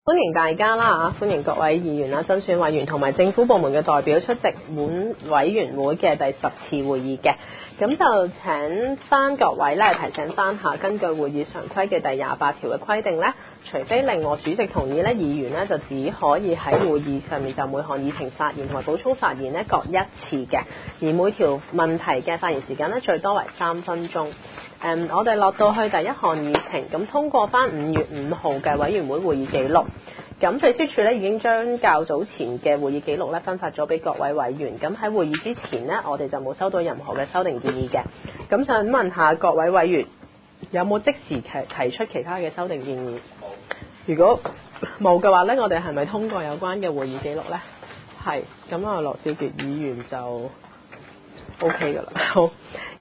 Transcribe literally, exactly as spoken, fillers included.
歡迎大家啦嚇，歡迎各位議員啦、增選委員同埋政府部門嘅代表出席本委員會嘅第十次會議嘅。咁就請翻各位咧提醒翻下，根據會議常規嘅第廿八條嘅規定咧，除非另外主席同意咧，議員咧就只可以喺會議上面就每項議程發言同埋補充發言咧各一次嘅，而每條問題嘅發言時間咧最多為三分鐘。誒、嗯，我哋落到去第一項議程，咁通過翻五月五號嘅委員會會議記錄。咁秘書處咧已經將較早前嘅會議記錄咧分發咗俾各位委員。咁喺會議之前呢，我哋就冇收到任何嘅修訂建議嘅。咁想問下各位委員，有冇即時提提出其他嘅修訂建議？如果冇嘅話咧，我哋係咪通過有關嘅會議記錄咧？係。咁啊，羅少傑議員就 OK 㗎啦。好。